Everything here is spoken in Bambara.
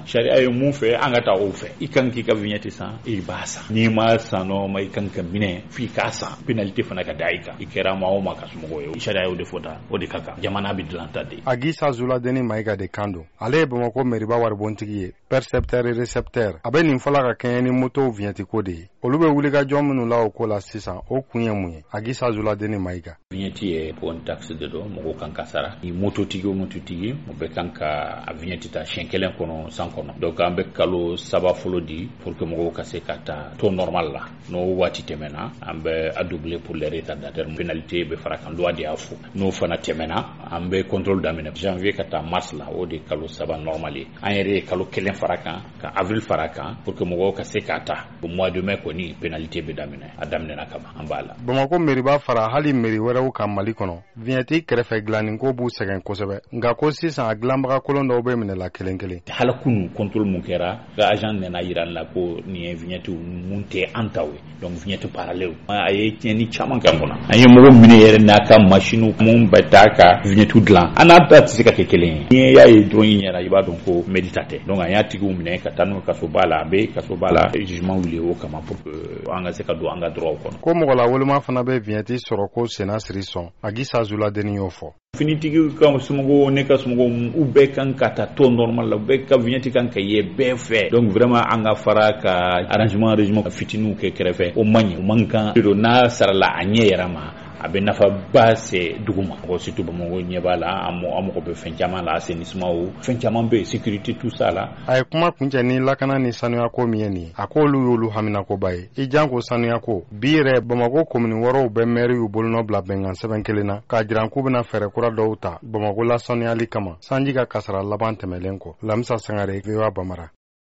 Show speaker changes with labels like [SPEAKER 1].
[SPEAKER 1] Sariya ye mun fɛ an ka taa o fɛ. I kan k'i ka vignette san i b'a san. N'i ma san nɔ ma i kan ka minɛ f'i k'a san. Pénalité fana ka da i kan. I kɛra maa o maa ka somɔgɔ ye. Sariya y'o de fɔ ta o de ka kan. Jamana bɛ dilan ta de.
[SPEAKER 2] Agisa Zuladeni Mayiga de kan don. Ale ye Bamakɔ mairie waribontigi ye. Percepteur et récepteur. A bɛ nin fɔla ka kɛɲɛ ni moto vignette ko de ye. Olu bɛ wuli ka jɔn minnu la o ko la sisan o kun ye mun ye? Agisa Zuladeni Mayiga.
[SPEAKER 1] Vignette ye pour une taxe de don mɔgɔw kan ka sara. Ni mototigi o mototigi o bɛ kan ka a vignette ta siɲɛ kelen kɔnɔ san kɔnɔ. Donc an bɛ kalo 3 fɔlɔ di pour que mɔgɔw ka se ka taa taux normal la. N'o waati tɛmɛna an bɛ a doubler pour les retardataires. Pénalité bɛ fara kan loi de y'a fɔ. N'o fana tɛmɛna an bɛ contrôle daminɛ janvier ka taa mars la o de kalo 3 normal ye. An yɛrɛ ye kalo 1 fara kan ka avril fara kan pour que mɔgɔw ka se ka taa. Au mois de mai kɔni pénalité bɛ daminɛ a daminɛna kaban an b'a la.
[SPEAKER 2] Bamakɔ mairie b'a fara hali mairie wɛrɛw kan Mali kɔnɔ. Vignette kɛrɛfɛ dilanni ko b'u sɛgɛn kosɛbɛ. Nka ko sisan a dilanbaga kolon dɔw bɛ minɛ la kelen kelen.
[SPEAKER 1] Hala kunu contrôle mun kɛra ka agent nana yira la ko nin ye vignette mun tɛ an taw ye. Donc vignette parallèle a ye tiɲɛni caman kɛ kɔnɔ. An ye mɔgɔ minɛ yɛrɛ n'a ka machine mun bɛ taa ka vignette dilan. An n'a ta tɛ se ka kɛ kelen ye. Ni y'a ye dɔrɔn i ɲɛna i b'a dɔn ko médita tɛ. Donc an y'a tigiw minɛ ka taa n'u kaso ba la a bɛ kaso ba la jugement wuli o kama pour que an ka se ka don an ka droit kɔnɔ.
[SPEAKER 2] Ko mɔgɔ la woloma fana bɛ vignette sɔrɔ ko Sena Siri sɔn. Agisa Zuladeni y'o fɔ.
[SPEAKER 1] Finitigi ka somɔgɔw ne ka somɔgɔw u bɛɛ kan ka taa taux normal la u bɛɛ ka vignette kan ka ye bɛɛ fɛ. Donc vraiment an ka fara ka arrangement régime fitininw kɛ kɛrɛfɛ o man ɲi o man kan n'a sarala a ɲɛ yɛrɛ ma a bɛ nafa ba se dugu ma. Surtout Bamakɔ ɲɛ b'a la an mago bɛ fɛn caman la assainissement o fɛn caman bɛ sécurité tout ça la.
[SPEAKER 2] A ye kuma kuncɛ ni lakana ni sanuya ko min ye nin ye a ko olu y'olu haminakoba ye. I jan ko sanuya ko bi yɛrɛ Bamakɔ commune wɔɔrɔw bɛ maire y'u bolonɔ bila bɛnkan sɛbɛn kelen na k'a jira k'u bɛna fɛɛrɛ kura dɔw ta Bamakɔ la sanuyali kama sanji ka kasara laban tɛmɛlen kɔ. Lamisa Sangare, VOA Bamara.